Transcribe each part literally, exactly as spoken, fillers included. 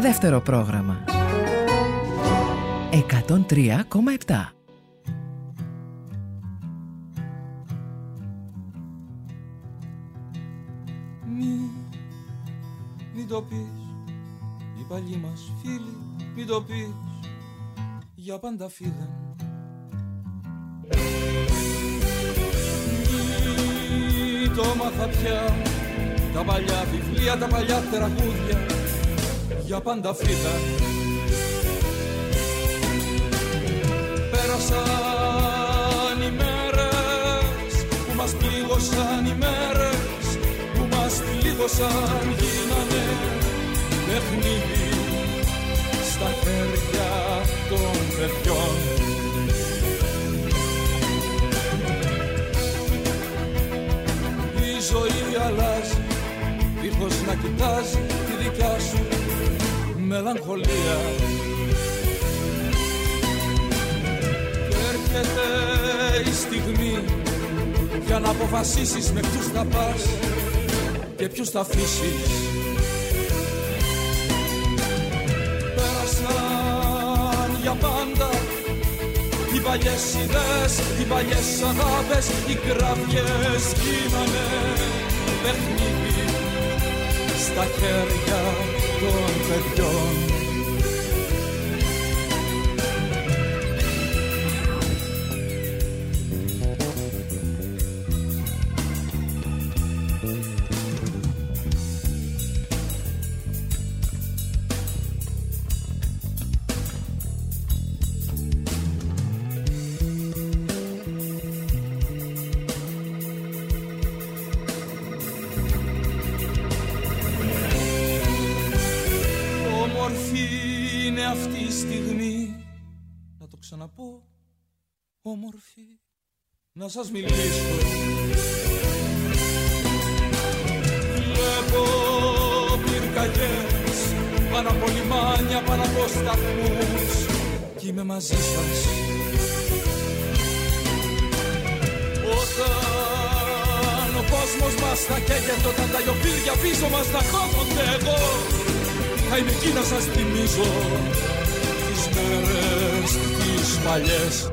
Δεύτερο πρόγραμμα εκατόν τρία κόμμα επτά. Μη, μην το πεις, οι παλιοί μας φίλοι, μην το πεις, για πάντα φύγαν. Μη το μάθα πια, τα παλιά βιβλία, τα παλιά τραγούδια, για πάντα φύγαν. Πέρασαν οι μέρες που μας πλήγωσαν, οι μέρες που μας πλήγωσαν, γίνανε παιχνίδι στα χέρια των παιδιών. Η ζωή αλλάζει, δίχως να κοιτάζει τη δικιά σου μελαγχολία. Και έρχεται η στιγμή για να αποφασίσεις με ποιους θα πας και ποιους θα αφήσεις. Πέρασαν για πάντα οι παλιές ιδέες, οι παλιές αγάπες, οι κραυγές γίνανε παιχνίδι στα χέρια των παιδιών. Ξαναπώ, όμορφη, να σας μιλήσω. Βλέπω πυρκαγιές πάνω από λιμάνια, πάνω από σταθμούς κι είμαι μαζί σας. Όταν ο κόσμος μας θα καίγεται, όταν τα λιοπύρια πίσω μας θα κόβονται, εγώ θα είμαι εκεί να σας θυμίζω τις μέρες τις παλιές.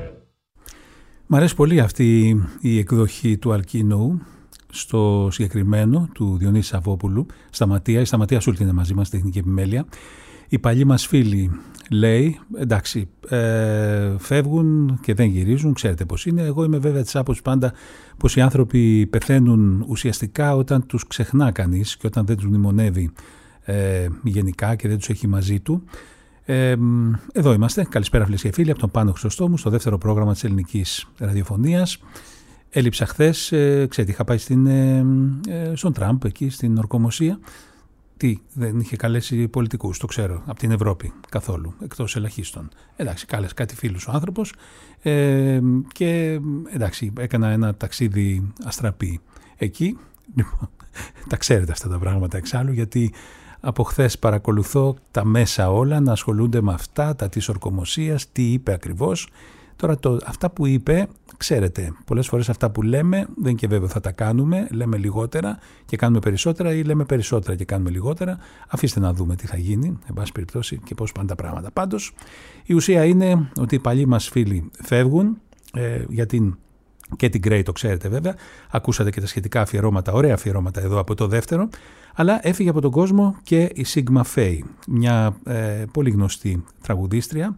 Μ' αρέσει πολύ αυτή η εκδοχή του Αλκίνου, στο συγκεκριμένο του Διονύση Σαββόπουλου. Σταματία, η Σταματία Σούλτη είναι μαζί μας, τεχνική επιμέλεια. Οι παλιοί μας φίλοι, λέει, εντάξει, ε, φεύγουν και δεν γυρίζουν, ξέρετε πώς είναι. Εγώ είμαι βέβαια της άποψης πάντα πως οι άνθρωποι πεθαίνουν ουσιαστικά όταν τους ξεχνά κανείς και όταν δεν τους μνημονεύει ε, γενικά και δεν τους έχει μαζί του. Ε, εδώ είμαστε. Καλησπέρα φίλες και φίλοι από τον Πάνο Χρυσοστόμου στο δεύτερο πρόγραμμα της ελληνικής ραδιοφωνίας. Έλειψα χθες, ε, ξέρετε, είχα πάει στην, ε, ε, στον Τραμπ εκεί στην ορκομοσία. Τι, δεν είχε καλέσει πολιτικούς, το ξέρω, από την Ευρώπη καθόλου, εκτός ελαχίστων. Εντάξει, κάλεσε κάτι φίλους ο άνθρωπος ε, και εντάξει, έκανα ένα ταξίδι αστραπή εκεί. Λοιπόν, τα ξέρετε αυτά τα πράγματα εξάλλου, γιατί από χθες παρακολουθώ τα μέσα όλα να ασχολούνται με αυτά, τα της ορκομοσίας, τι είπε ακριβώς. Τώρα το, αυτά που είπε, ξέρετε, πολλές φορές αυτά που λέμε δεν είναι και βέβαιο θα τα κάνουμε, λέμε λιγότερα και κάνουμε περισσότερα ή λέμε περισσότερα και κάνουμε λιγότερα. Αφήστε να δούμε τι θα γίνει, εν πάση περιπτώσει, και πώς πάνε τα πράγματα. Πάντως, η ουσία είναι ότι οι παλιοί μας φίλοι φεύγουν, ε, για την και την Grey το ξέρετε βέβαια, ακούσατε και τα σχετικά αφιερώματα, ωραία αφιερώματα εδώ από το δεύτερο, αλλά έφυγε από τον κόσμο και η Sigma Faye, μια ε, πολύ γνωστή τραγουδίστρια,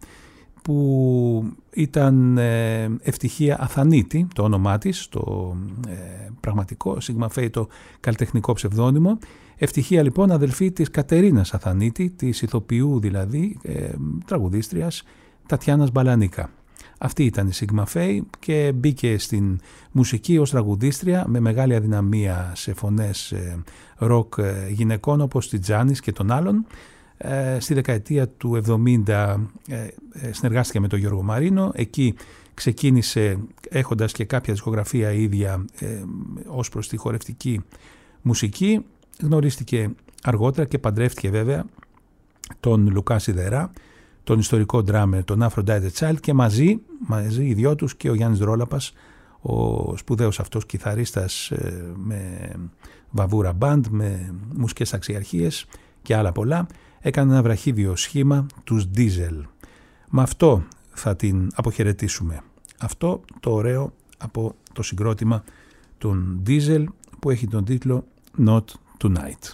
που ήταν ε, Ευτυχία Αθανίτη, το όνομά της, το ε, πραγματικό, Sigma Faye το καλλιτεχνικό ψευδόνυμο. Ευτυχία λοιπόν αδελφή της Κατερίνας Αθανίτη, της ηθοποιού δηλαδή, ε, τραγουδίστριας Τατιάνας Μπαλανίκα. Αυτή ήταν η Sigma Faye και μπήκε στην μουσική ως τραγουδίστρια με μεγάλη αδυναμία σε φωνές ε, ροκ ε, γυναικών όπως τη Τζάνις και των άλλων. Ε, στη δεκαετία του εβδομήντα ε, ε, συνεργάστηκε με τον Γιώργο Μαρίνο. Εκεί ξεκίνησε έχοντας και κάποια δισκογραφία ίδια ε, ως προς τη χορευτική μουσική. Γνωρίστηκε αργότερα και παντρεύτηκε βέβαια τον Λουκά Σιδερά, τον ιστορικό ντράμερ, τον Aphrodite Child, και μαζί, μαζί οι δυο τους και ο Γιάννης Δρόλαπας, ο σπουδαίος αυτός κιθαρίστας με βαβούρα μπαντ, με μουσικές αξιαρχίες και άλλα πολλά, έκανε ένα βραχίδιο σχήμα, τους Diesel. Με αυτό θα την αποχαιρετήσουμε. Αυτό το ωραίο από το συγκρότημα των Diesel που έχει τον τίτλο Not Tonight.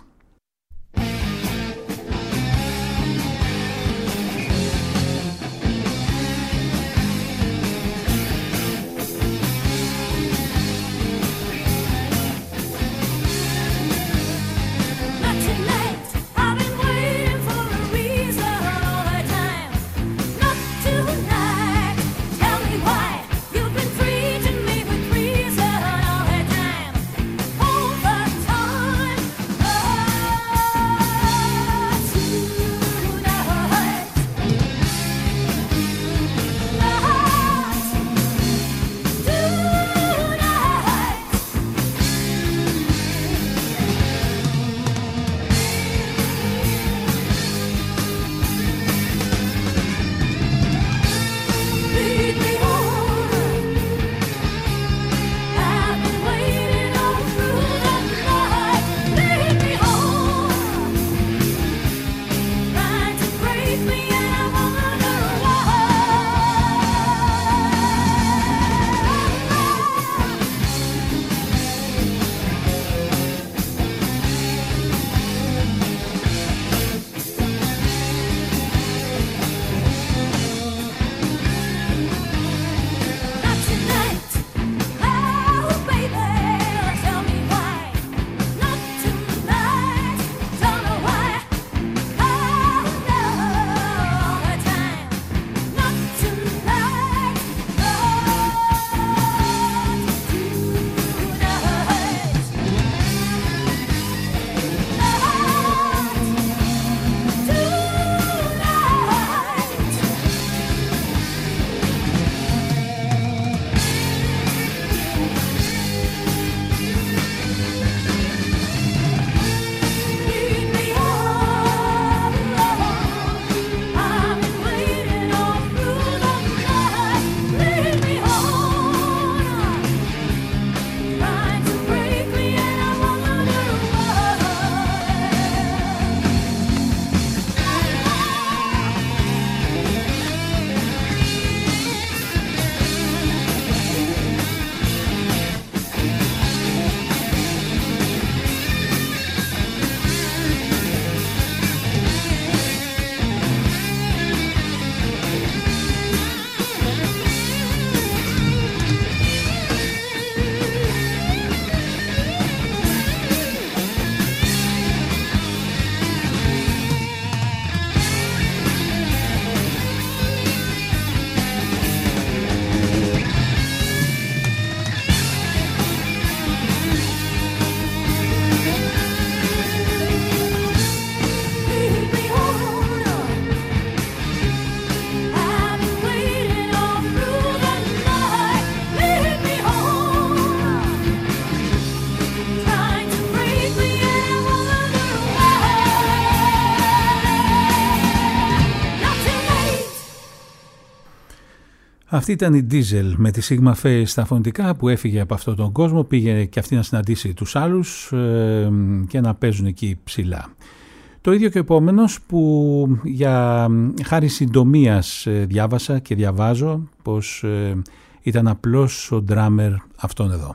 Αυτή ήταν η Diesel με τη Sigma Face στα φωνητικά που έφυγε από αυτόν τον κόσμο, πήγε και αυτή να συναντήσει τους άλλους ε, και να παίζουν εκεί ψηλά. Το ίδιο και ο επόμενος που για χάρη συντομίας ε, διάβασα και διαβάζω πως ε, ήταν απλώς ο ντράμερ αυτόν εδώ.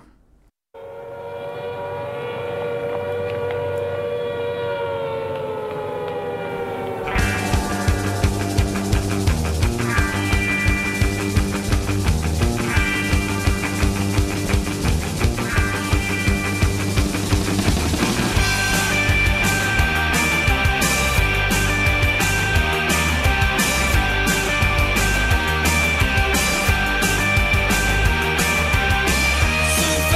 So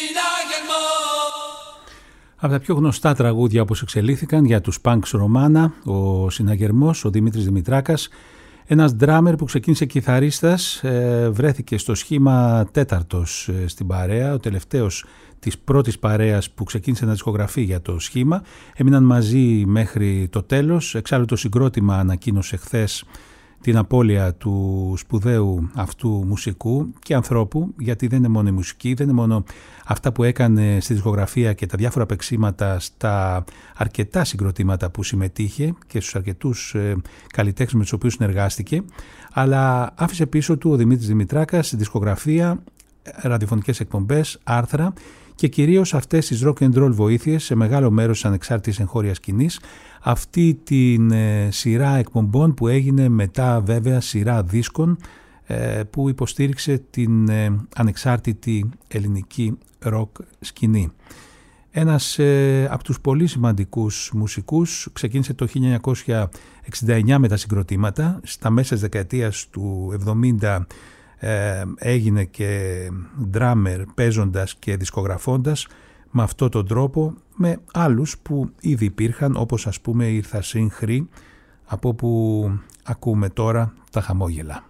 Από τα πιο γνωστά τραγούδια όπως εξελίχθηκαν για τους Punks Ρωμάνα, ο συναγερμός, ο Δημήτρης Δημητράκας, ένας ντράμερ που ξεκίνησε κιθαρίστας, ε, βρέθηκε στο σχήμα τέταρτος ε, στην παρέα, ο τελευταίος της πρώτης παρέας που ξεκίνησε να δισκογραφεί για το σχήμα. Έμειναν μαζί μέχρι το τέλος, εξάλλου το συγκρότημα ανακοίνωσε χθες την απώλεια του σπουδαίου αυτού μουσικού και ανθρώπου, γιατί δεν είναι μόνο η μουσική, δεν είναι μόνο αυτά που έκανε στη δισκογραφία και τα διάφορα παίξήματα στα αρκετά συγκροτήματα που συμμετείχε και στους αρκετούς ε, καλλιτέχνες με τους οποίους συνεργάστηκε, αλλά άφησε πίσω του ο Δημήτρης Δημητράκας δισκογραφία, ραδιοφωνικές εκπομπές, άρθρα και κυρίως αυτές τις rock and roll βοήθειες σε μεγάλο μέρος της ανεξάρτητης εγχώριας σκηνής, αυτή την ε, σειρά εκπομπών που έγινε μετά βέβαια σειρά δίσκων ε, που υποστήριξε την ε, ανεξάρτητη ελληνική rock σκηνή. Ένας ε, από τους πολύ σημαντικούς μουσικούς, ξεκίνησε το χίλια εννιακόσια εξήντα εννιά με τα συγκροτήματα, στα μέσα της δεκαετίας του εβδομήντα ε, έγινε και ντράμερ παίζοντας και δισκογραφώντας με αυτόν τον τρόπο, με άλλους που ήδη υπήρχαν, όπως ας πούμε η Ιρθασίν Χρή, από που ακούμε τώρα τα χαμόγελα.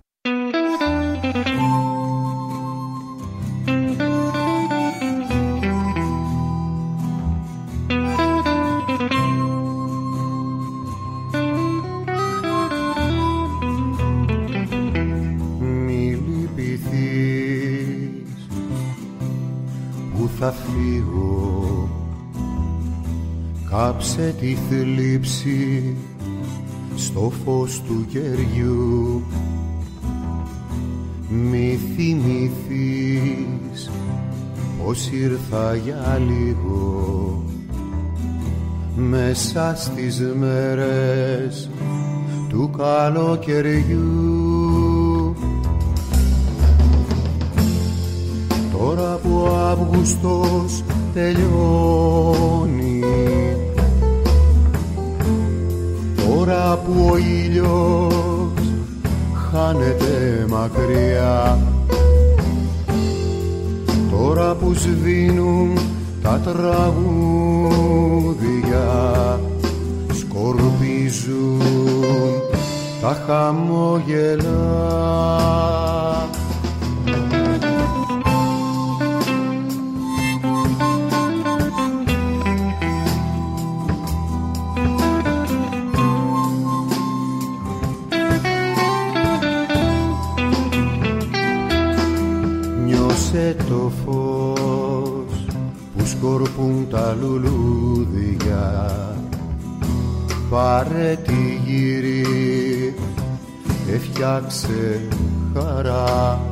Μη λυπηθείς που θα φύγω, κάψε τη θλίψη στο φως του κεριού. Μη θυμηθείς πως ήρθα για λίγο μέσα στις μέρες του καλοκαιριού. Τώρα που ο Αύγουστος τελειώνει, τώρα που ο ήλιος χάνεται μακριά, τώρα που σβήνουν τα τραγούδια, σκορπίζουν τα χαμόγελα. Το φως που σκορπούν τα λουλούδια, πάρε τη γύρι και φτιάξε χαρά.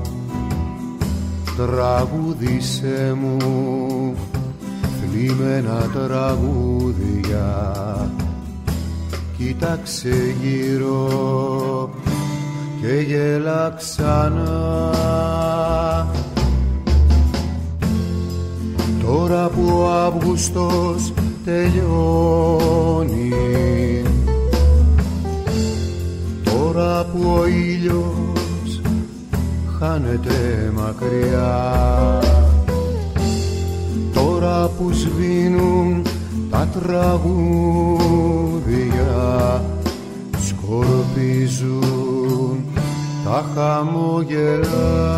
Τραγούδισέ μου θλιμμένα τραγούδια, κοίταξε γύρω και γέλα ξανά. Τώρα που ο Αύγουστος τελειώνει, τώρα που ο ήλιος χάνεται μακριά, τώρα που σβήνουν τα τραγούδια, σκορπίζουν τα χαμόγελα.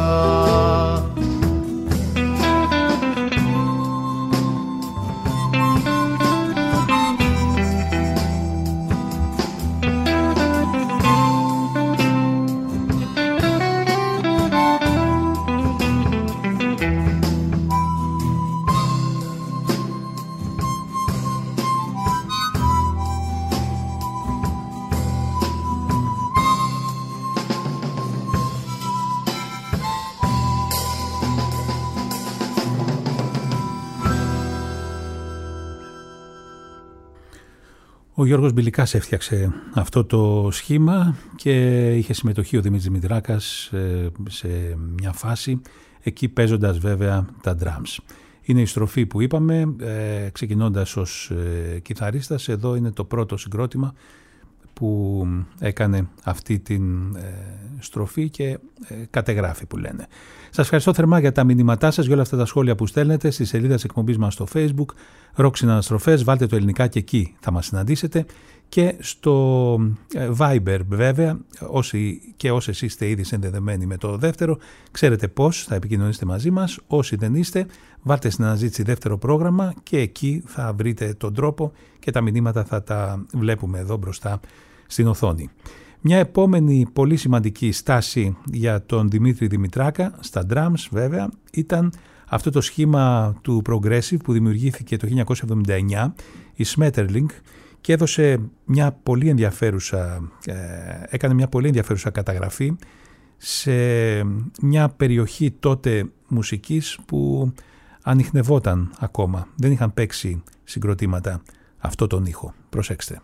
Ο Γιώργος Μπιλικάς έφτιαξε αυτό το σχήμα και είχε συμμετοχή ο Δημήτρης Δημητράκας σε μια φάση, εκεί παίζοντας βέβαια τα drums. Είναι η στροφή που είπαμε, ξεκινώντας ως κιθαρίστας. Εδώ είναι το πρώτο συγκρότημα που έκανε αυτή την ε, στροφή και ε, κατεγράφει που λένε. Σας ευχαριστώ θερμά για τα μηνύματά σας, για όλα αυτά τα σχόλια που στέλνετε στη σελίδα της εκπομπής μας στο Facebook, Rock Συναναστροφές, βάλτε το ελληνικά και εκεί θα μας συναντήσετε, και στο Viber βέβαια, όσοι και όσοι εσείς είστε ήδη συνδεδεμένοι με το δεύτερο, ξέρετε πώς θα επικοινωνήσετε μαζί μας. Όσοι δεν είστε, βάλτε στην αναζήτηση δεύτερο πρόγραμμα και εκεί θα βρείτε τον τρόπο και τα μηνύματα θα τα βλέπουμε εδώ μπροστά στην οθόνη. Μια επόμενη πολύ σημαντική στάση για τον Δημήτρη Δημητράκα, στα drums βέβαια, ήταν αυτό το σχήμα του Progressive που δημιουργήθηκε το χίλια εννιακόσια εβδομήντα εννιά, η Smetterling, και έδωσε μια πολύ ενδιαφέρουσα, ε, έκανε μια πολύ ενδιαφέρουσα καταγραφή σε μια περιοχή τότε μουσικής που ανιχνευόταν ακόμα. Δεν είχαν παίξει συγκροτήματα αυτό τον ήχο. Προσέξτε.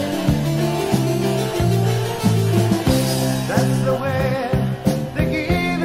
The way they give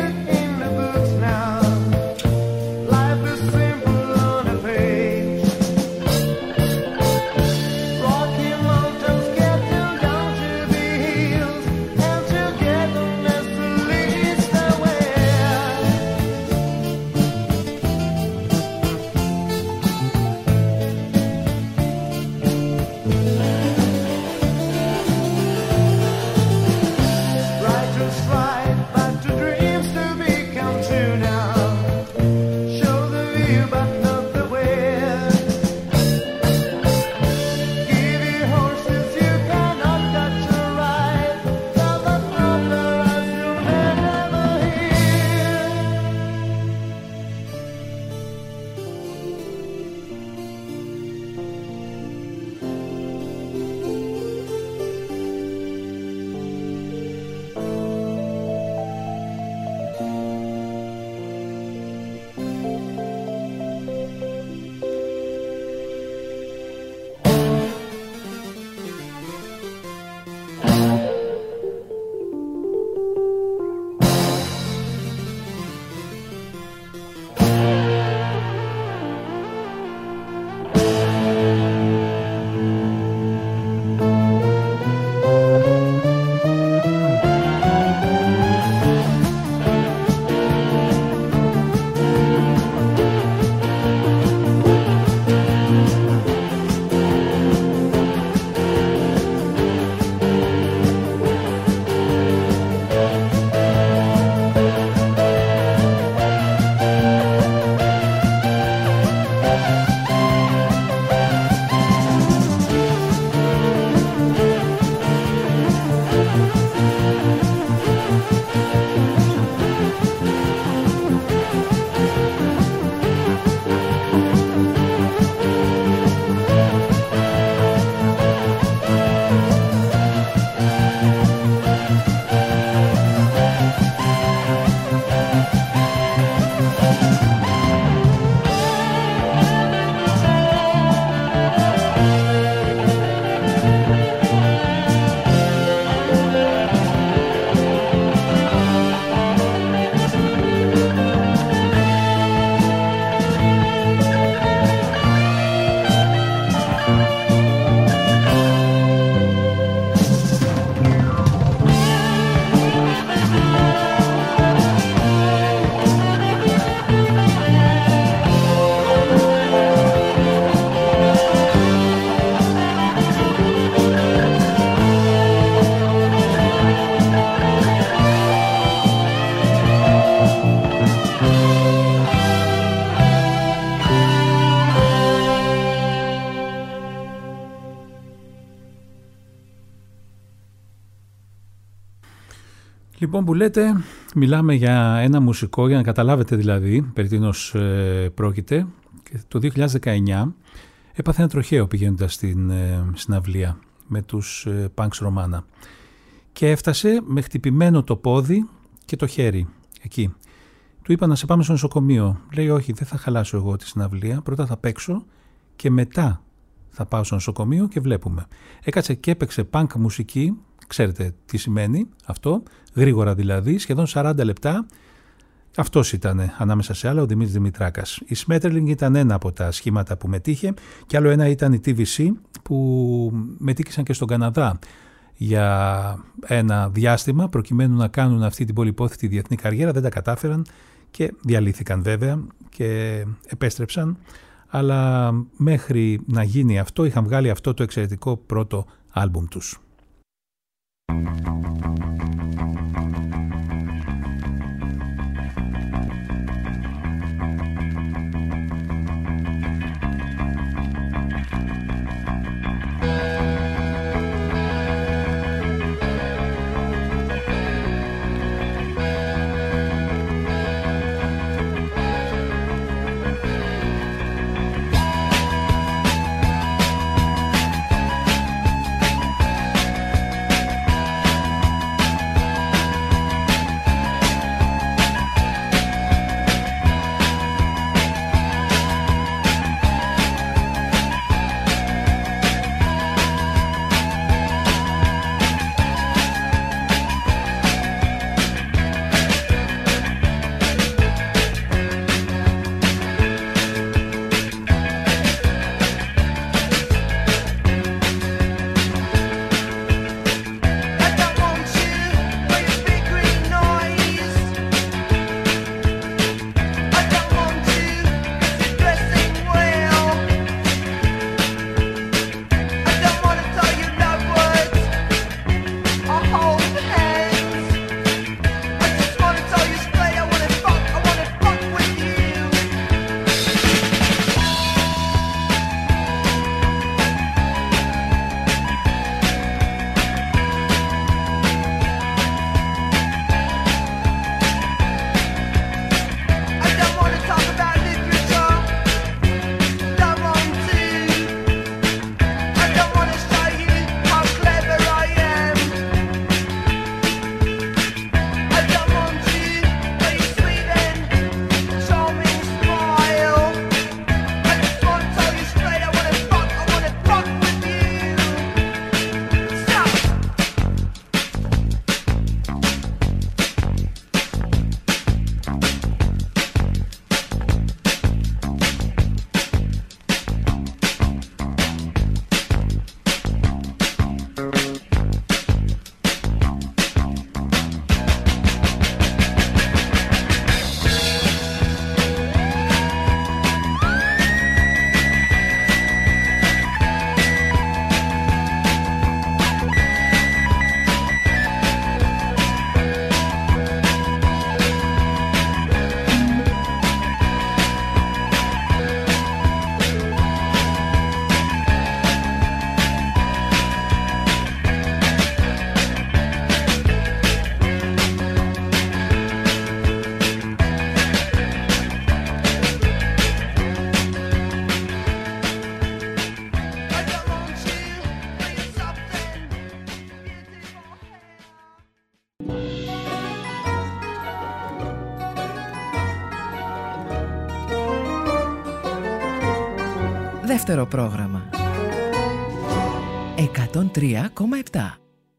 Λοιπόν, που λέτε, μιλάμε για ένα μουσικό, για να καταλάβετε δηλαδή περί τίνος ε, πρόκειται. Το δύο χιλιάδες δεκαεννιά έπαθε ένα τροχαίο πηγαίνοντας στην ε, συναυλία με τους ε, Punks Romana και έφτασε με χτυπημένο το πόδι και το χέρι εκεί. Του είπα να σε πάμε στο νοσοκομείο. Λέει όχι, δεν θα χαλάσω εγώ τη συναυλία, πρώτα θα παίξω και μετά θα πάω στο νοσοκομείο και βλέπουμε. Έκατσε και έπαιξε punk μουσική, ξέρετε τι σημαίνει αυτό, γρήγορα δηλαδή, σχεδόν σαράντα λεπτά. Αυτός ήταν ανάμεσα σε άλλα ο Δημήτρης Δημητράκας. Η Σμέτρελινγκ ήταν ένα από τα σχήματα που μετήχε και άλλο ένα ήταν η τι βι σι που μετήκησαν και στον Καναδά για ένα διάστημα προκειμένου να κάνουν αυτή την πολυπόθητη διεθνή καριέρα. Δεν τα κατάφεραν και διαλύθηκαν βέβαια και επέστρεψαν, αλλά μέχρι να γίνει αυτό είχαν βγάλει αυτό το εξαιρετικό πρώτο άλμπουμ τους. Δεύτερο πρόγραμμα εκατόν τρία κόμμα επτά.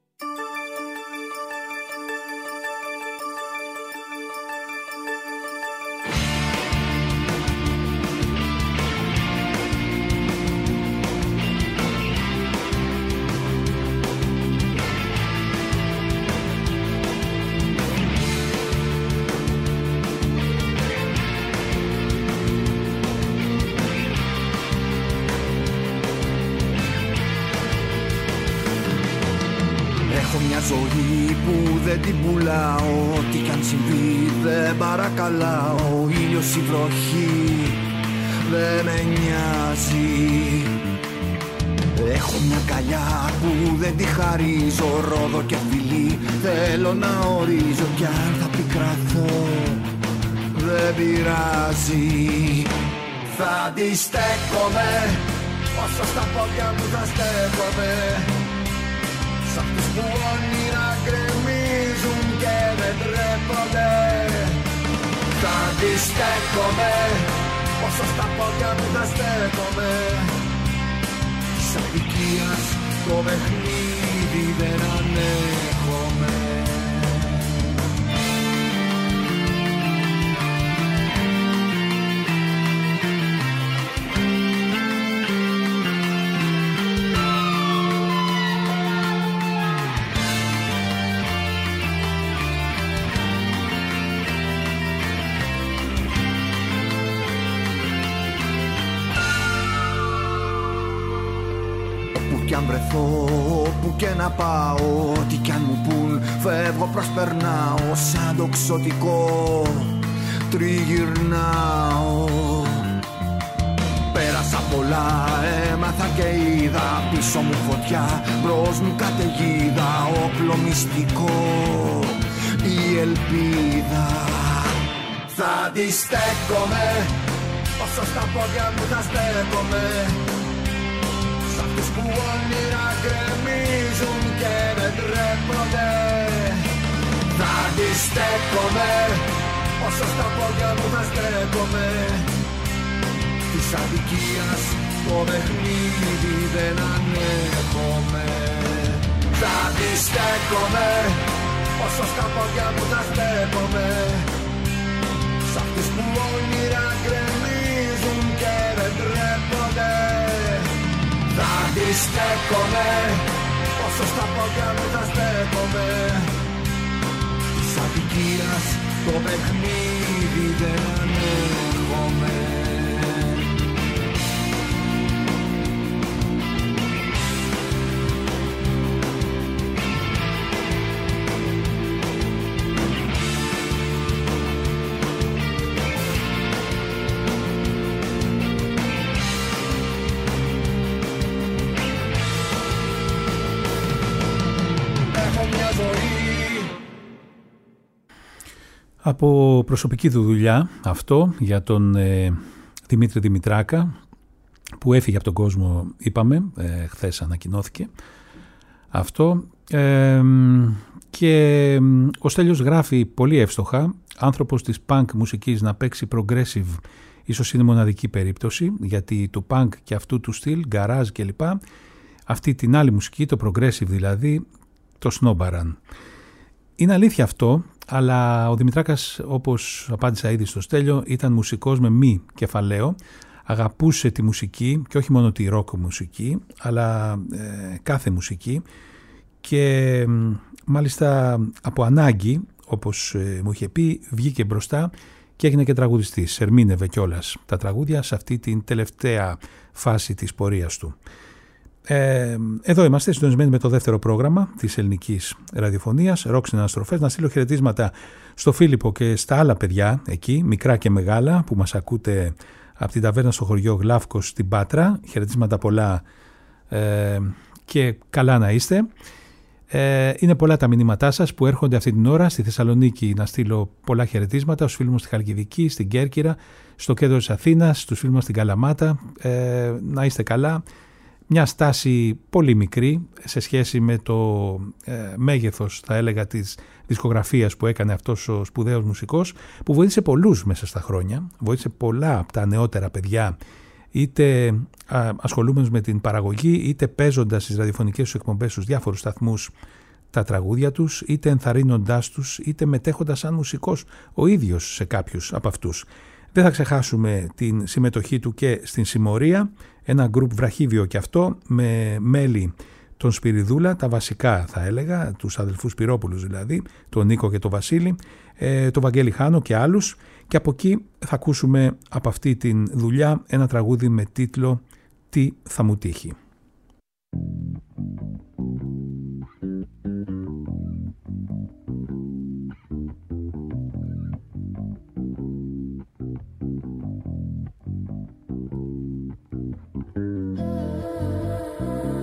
Ζωή που δεν την πουλάω, τι κι αν συμβεί δεν παρακαλάω. Ήλιος ή βροχή δεν με νοιάζει. Έχω μια καλιά που δεν τη χαρίζω, ρόδο και φιλί θέλω να ορίζω. Κι αν θα πικραθώ δεν πειράζει, θα αντιστέκομαι όσο στα πόδια μου θα στέκομαι. Σ' αυτούς που όνειρα γκρεμίζουν και δεν τρέπονται, θα αντιστέκομαι όσο στα πόδια μου θα στέκομαι. Της αδικίας το παιχνίδι δεν ανέχομαι. Κι αν βρεθώ, που και να πάω, τι κι αν μου πουν, φεύγω προσπερνάω. Σαν το ξωτικό τριγυρνάω. Πέρασα πολλά, έμαθα και είδα. Πίσω μου φωτιά, μπρος μου καταιγίδα. Όπλο μυστικό, η ελπίδα. Θα αντιστέκομαι όσο στα πόδια μου θα στέκομαι. Τους που όνειρα γκρεμίζουν και δεν τρέπονται, θα αντιστέκομαι όσο στα πόδια μου θα στέκομαι. Της αδικίας το παιχνίδι δεν ανέχομαι. Θα αντιστέκομαι όσο στα πόδια μου θα στέκομαι. Σ' αυτούς που όνειρα γκρεμίζουν και δεν τρέπονται, θα αντιστέκομαι όσο στα πόδια μου θα στέκομαι. Της αδικίας το παιχνίδι δεν ανέχομαι. Από προσωπική του δουλειά αυτό για τον ε, Δημήτρη Δημητράκα, που έφυγε από τον κόσμο, είπαμε, ε, χθες ανακοινώθηκε αυτό, ε, και ο Στέλιος γράφει πολύ εύστοχα: άνθρωπος της punk μουσικής να παίξει progressive ίσως είναι μοναδική περίπτωση, γιατί του punk και αυτού του στυλ, garage κλπ, αυτή την άλλη μουσική, το progressive δηλαδή, το σνόμπαραν. Είναι αλήθεια αυτό, αλλά ο Δημητράκας, όπως απάντησα ήδη στο Στέλιο, ήταν μουσικός με μη κεφαλαίο. Αγαπούσε τη μουσική και όχι μόνο τη ροκ μουσική, αλλά ε, κάθε μουσική, και μάλιστα από ανάγκη, όπως ε, μου είχε πει, βγήκε μπροστά και έγινε και τραγουδιστής. Ερμήνευε κιόλας τα τραγούδια σε αυτή την τελευταία φάση της πορείας του. Ε, εδώ είμαστε συντονισμένοι με το δεύτερο πρόγραμμα της ελληνικής ραδιοφωνίας, Rock Συναναστροφές. Να στείλω χαιρετίσματα στο Φίλιππο και στα άλλα παιδιά εκεί, μικρά και μεγάλα, που μας ακούτε από την ταβέρνα στο χωριό Γλάφκος στην Πάτρα. Χαιρετίσματα πολλά ε, και καλά να είστε. Ε, είναι πολλά τα μηνύματά σας που έρχονται αυτή την ώρα. Στη Θεσσαλονίκη να στείλω πολλά χαιρετίσματα στους φίλους μου στη Χαλκιδική, στην Κέρκυρα, στο κέντρο της Αθήνας, στους φίλους μας στην Καλαμάτα. Ε, να είστε καλά. Μια στάση πολύ μικρή σε σχέση με το ε, μέγεθος, θα έλεγα, της δισκογραφίας που έκανε αυτός ο σπουδαίος μουσικός, που βοήθησε πολλούς μέσα στα χρόνια, βοήθησε πολλά από τα νεότερα παιδιά, είτε α, ασχολούμενους με την παραγωγή, είτε παίζοντας στις ραδιοφωνικές τους εκπομπές στους διάφορους σταθμούς τα τραγούδια τους, είτε ενθαρρύνοντάς τους, είτε μετέχοντας σαν μουσικός ο ίδιος σε κάποιους από αυτούς. Δεν θα ξεχάσουμε την συμμετοχή του και στην Συμμορία, ένα γκρουπ βραχίβιο και αυτό, με μέλη τον Σπυριδούλα, τα βασικά θα έλεγα, τους αδελφούς Σπυρόπουλους δηλαδή, τον Νίκο και τον Βασίλη, ε, τον Βαγγέλη Χάνο και άλλους, και από εκεί θα ακούσουμε από αυτή την δουλειά ένα τραγούδι με τίτλο «Τι θα μου τύχει». Oh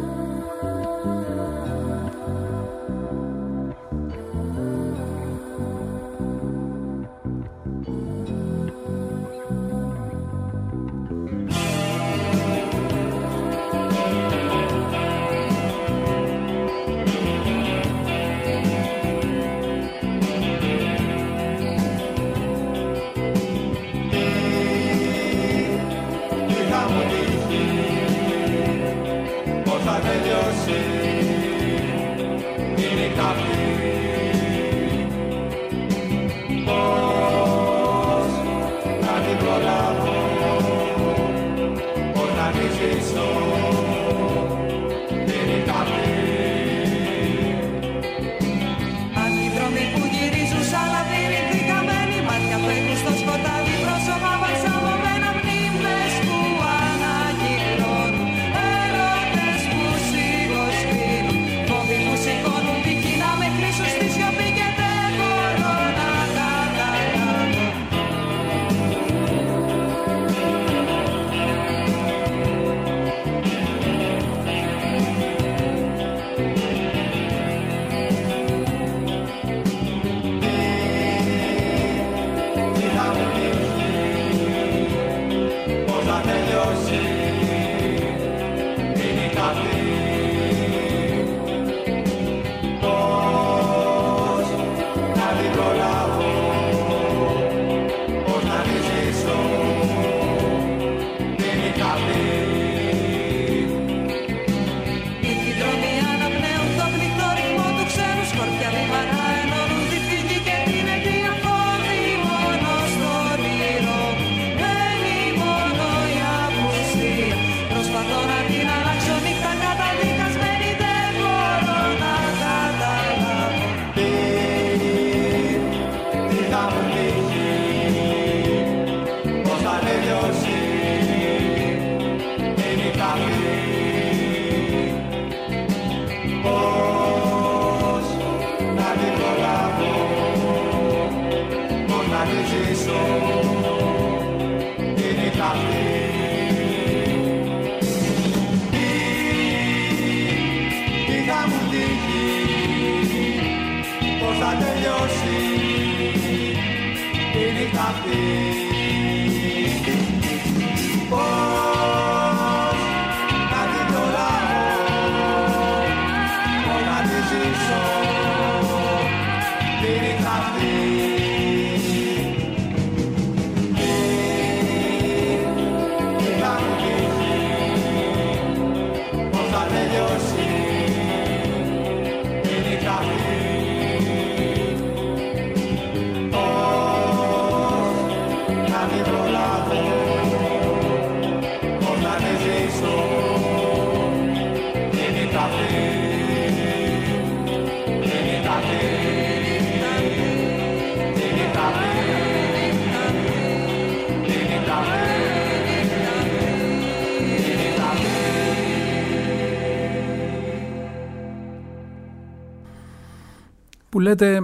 Που λέτε,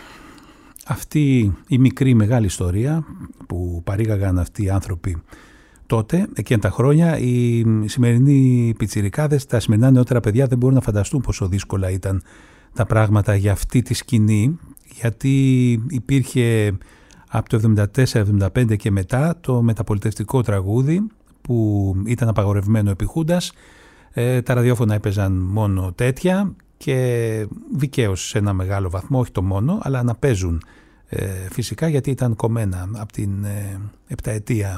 αυτή η μικρή μεγάλη ιστορία που παρήγαγαν αυτοί οι άνθρωποι τότε, εκείνα τα χρόνια, οι σημερινοί πιτσιρικάδες, τα σημερινά νεότερα παιδιά δεν μπορούν να φανταστούν πόσο δύσκολα ήταν τα πράγματα για αυτή τη σκηνή, γιατί υπήρχε από το εβδομήντα τέσσερα εβδομήντα πέντε και μετά το μεταπολιτευτικό τραγούδι που ήταν απαγορευμένο επί Χούντας. Ε, τα ραδιόφωνα έπαιζαν μόνο τέτοια και δικαίως σε ένα μεγάλο βαθμό, όχι το μόνο, αλλά να παίζουν ε, φυσικά, γιατί ήταν κομμένα από την ε, επταετία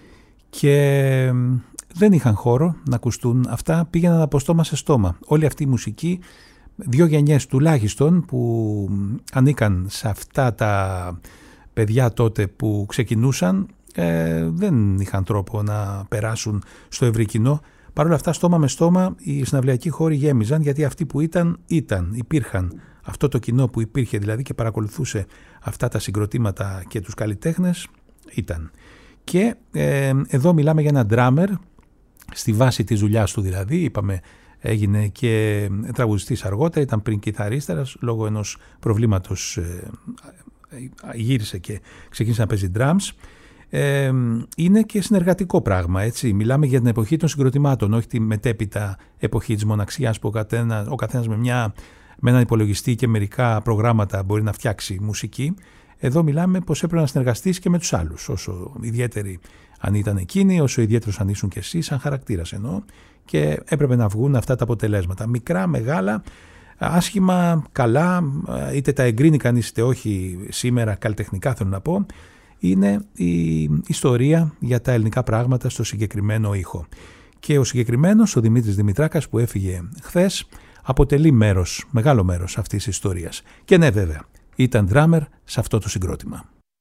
και δεν είχαν χώρο να ακουστούν αυτά, πήγαιναν από στόμα σε στόμα. Όλη αυτή η μουσική, δύο γενιές τουλάχιστον που ανήκαν σε αυτά τα παιδιά τότε που ξεκινούσαν, ε, δεν είχαν τρόπο να περάσουν στο ευρύ κοινό. Παρ' όλα αυτά, στόμα με στόμα, οι συναυλιακοί χώροι γέμιζαν, γιατί αυτοί που ήταν, ήταν, υπήρχαν. Αυτό το κοινό που υπήρχε δηλαδή και παρακολουθούσε αυτά τα συγκροτήματα και τους καλλιτέχνες, ήταν. Και ε, εδώ μιλάμε για έναν ντράμερ, στη βάση της δουλειάς του δηλαδή, είπαμε, έγινε και τραγουδιστής αργότερα, ήταν πριν κιθαρίσταρας, λόγω ενός προβλήματος ε, γύρισε και ξεκίνησε να παίζει drums. Ε, είναι και συνεργατικό πράγμα, έτσι. Μιλάμε για την εποχή των συγκροτημάτων, όχι τη μετέπειτα εποχή της μοναξιάς που ο καθένας, ο καθένας με, μια, με έναν υπολογιστή και μερικά προγράμματα μπορεί να φτιάξει μουσική. Εδώ μιλάμε πως έπρεπε να συνεργαστείς και με τους άλλους, όσο ιδιαίτεροι αν ήταν εκείνοι, όσο ιδιαίτερος αν ήσουν και εσύ, σαν χαρακτήρας εννοώ, και έπρεπε να βγουν αυτά τα αποτελέσματα. Μικρά, μεγάλα, άσχημα, καλά, είτε τα εγκρίνει κανείς είτε όχι σήμερα, καλλιτεχνικά θέλω να πω. Είναι η ιστορία για τα ελληνικά πράγματα στο συγκεκριμένο ήχο. Και ο συγκεκριμένος, ο Δημήτρης Δημητράκας, που έφυγε χθες, αποτελεί μέρος, μεγάλο μέρος αυτής της ιστορίας. Και ναι, βέβαια, ήταν drummer σε αυτό το συγκρότημα.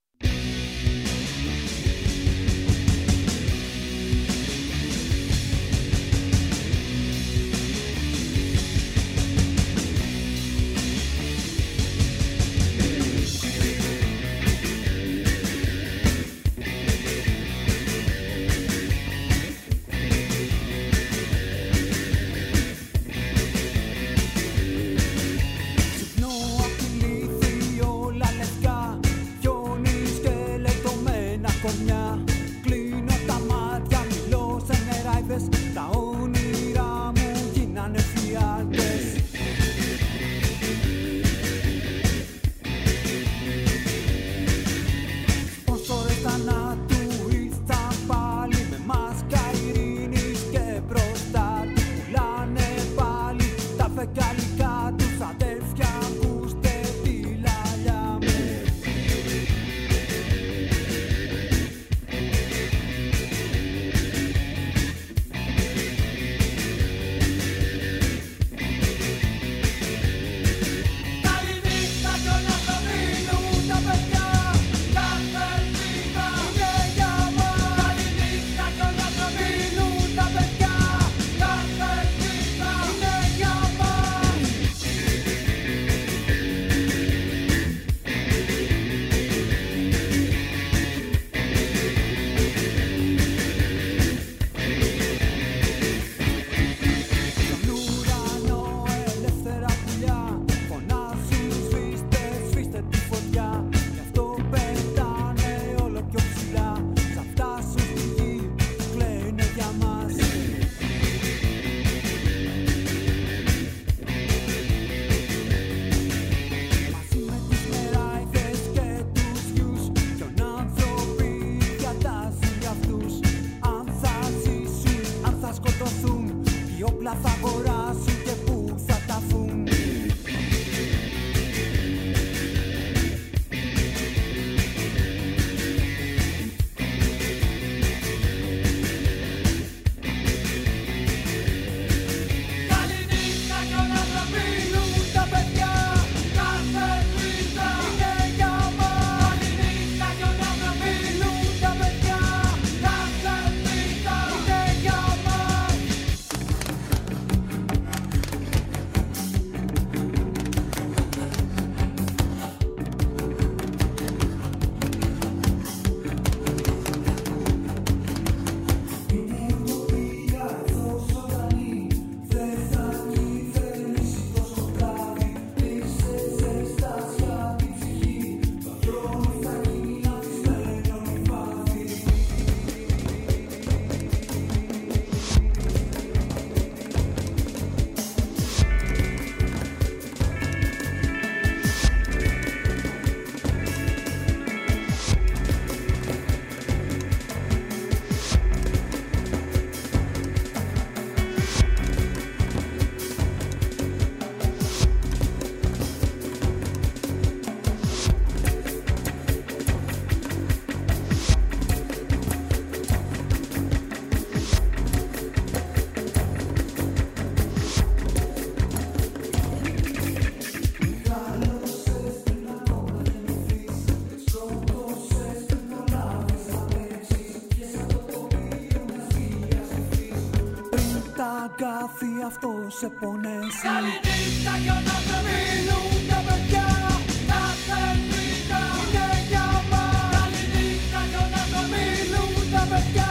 αγκάθι αυτό σε πονέσει. Καληνύχτα κι όταν θα μείνουν τα παιδιά, κάθε νύχτα είναι για μας. Καληνύχτα κι όταν θα μείνουν τα παιδιά,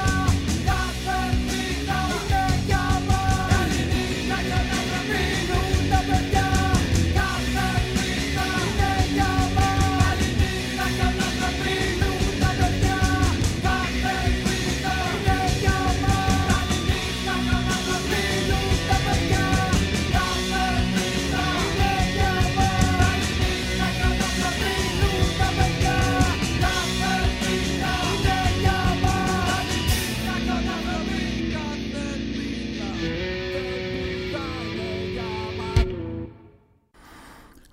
κάθε νύχτα είναι για μας. Καληνύχτα κι όταν θα μείνουν τα παιδιά, κάθε νύχτα είναι για μας. Καληνύχτα κι όταν θα μείνουν τα παιδιά, κάθε νύχτα είναι για μας. Καληνύχτα κι όταν θα μείνουν τα παιδιά, κάθε νύχτα είναι για μας.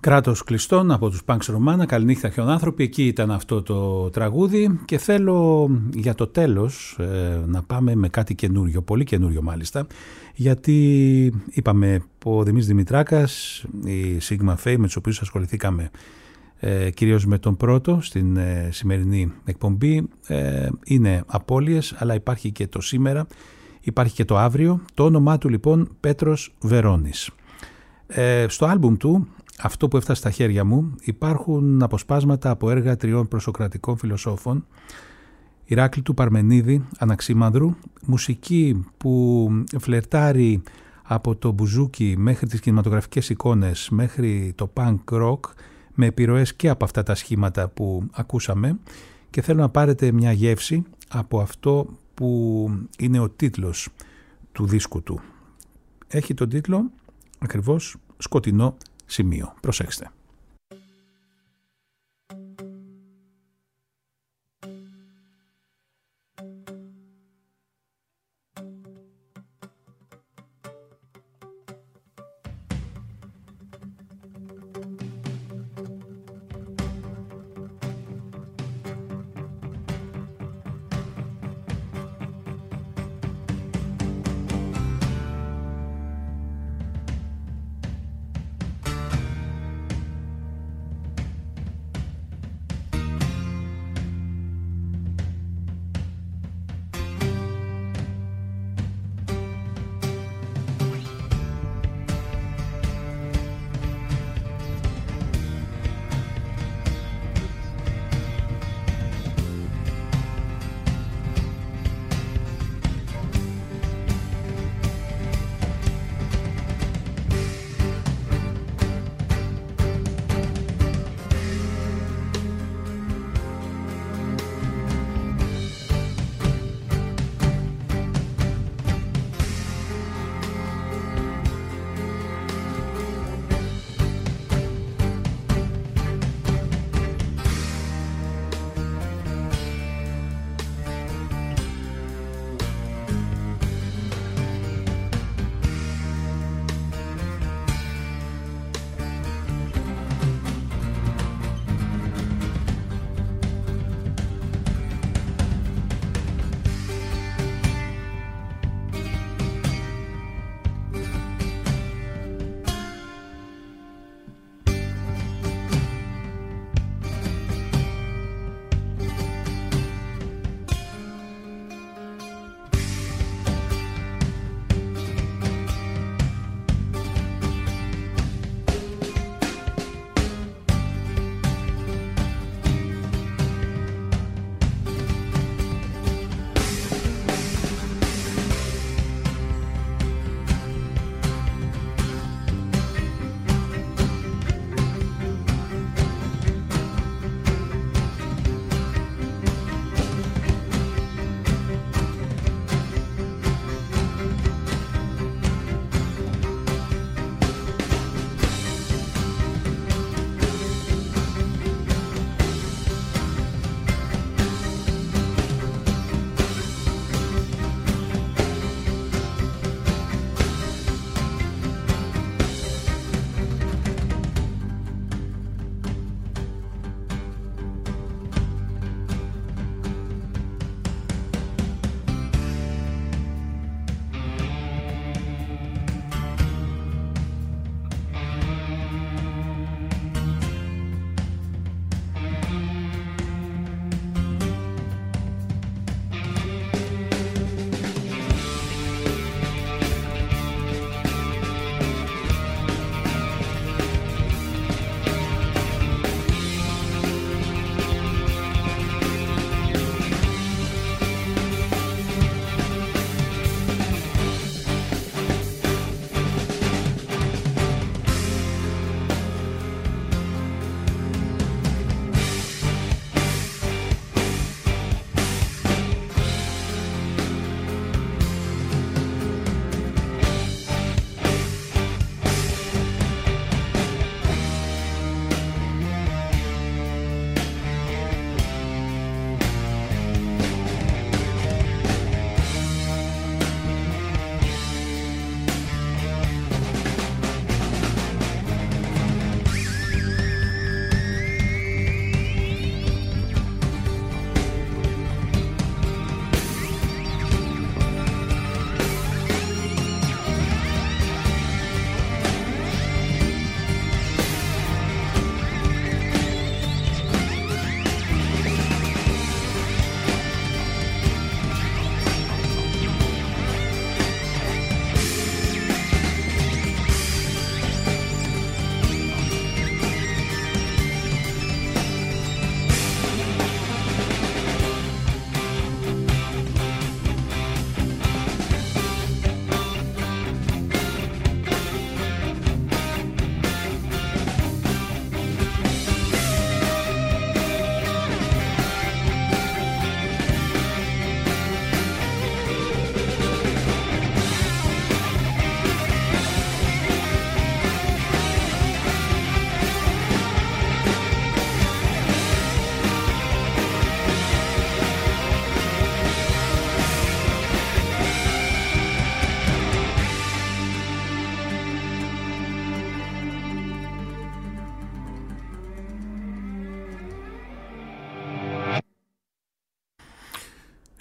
Κράτος κλειστών από τους Punks Romana, καληνύχτα χιονάνθρωποι, εκεί ήταν αυτό το τραγούδι και θέλω για το τέλος ε, να πάμε με κάτι καινούριο, πολύ καινούριο μάλιστα, γιατί είπαμε ο Δημήτρης Δημητράκας, η Sigma Phi με τους οποίους ασχοληθήκαμε ε, κυρίως με τον πρώτο στην ε, σημερινή εκπομπή, ε, είναι απώλειες, αλλά υπάρχει και το σήμερα, υπάρχει και το αύριο. Το όνομά του λοιπόν Πέτρος Βερώνης. Ε, στο άλμπουμ του, αυτό που έφτασε στα χέρια μου, υπάρχουν αποσπάσματα από έργα τριών προσοκρατικών φιλοσόφων, Ηράκλειτου, Παρμενίδη, Αναξίμανδρου, μουσική που φλερτάρει από το μπουζούκι μέχρι τις κινηματογραφικές εικόνες, μέχρι το punk rock, με επιρροές και από αυτά τα σχήματα που ακούσαμε, και θέλω να πάρετε μια γεύση από αυτό που είναι ο τίτλος του δίσκου του. Έχει τον τίτλο ακριβώς «Σκοτεινό σημείο». Προσέξτε.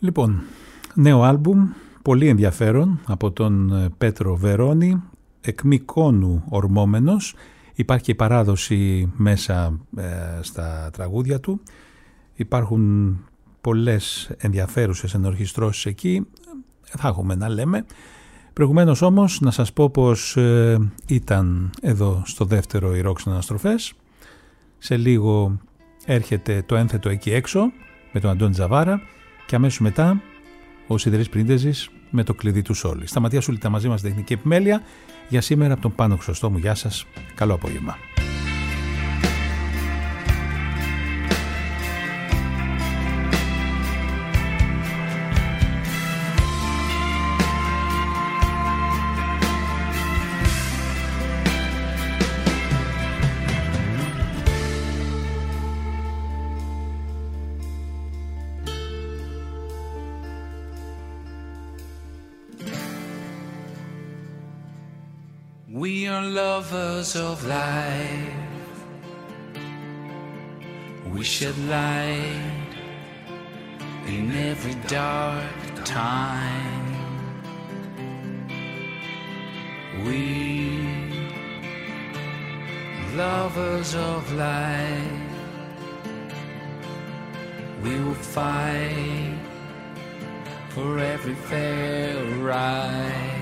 Λοιπόν, νέο άλμπουμ, πολύ ενδιαφέρον, από τον Πέτρο Βερώνη, εκ Μυκόνου ορμόμενος. Υπάρχει και η παράδοση μέσα ε, στα τραγούδια του. Υπάρχουν πολλές ενδιαφέρουσες ενορχιστρώσεις εκεί, θα έχουμε να λέμε. Προηγουμένως όμως να σας πω πως ε, ήταν εδώ στο δεύτερο οι Ροκ Αναστροφές. Σε λίγο έρχεται το ένθετο εκεί έξω με τον Αντώνη Τζαβάρα και αμέσως μετά ο Σιδερής Πρίντεζης με το κλειδί του Σόλη. Σταματία Σούλητα μαζί μας τεχνική επιμέλεια. Για σήμερα από τον Πάνο Χρυσοστόμου. Γεια σας, καλό απόγευμα. We are lovers of life. We shed light in every dark time. We lovers of life. We will fight for every fair right.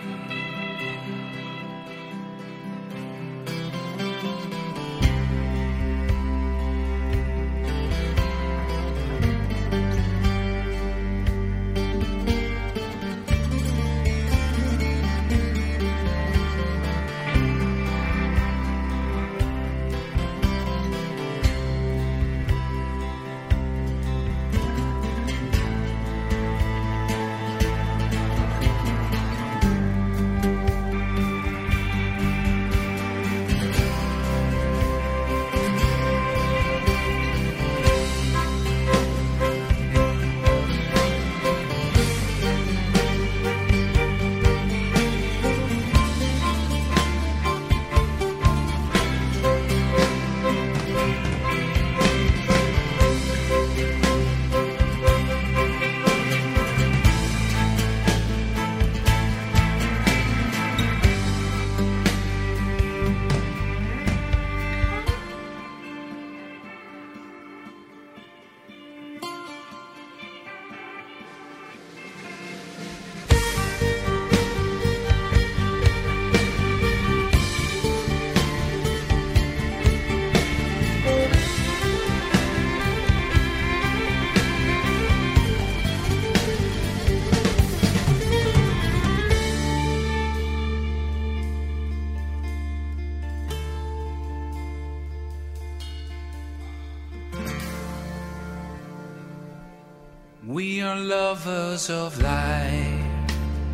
We are lovers of life.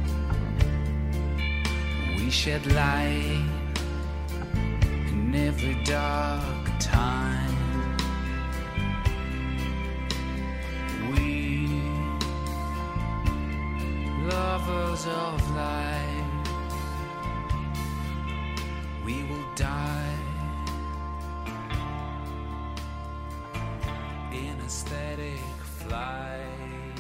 We shed light in every dark time. We lovers of life. We will die in aesthetic flight.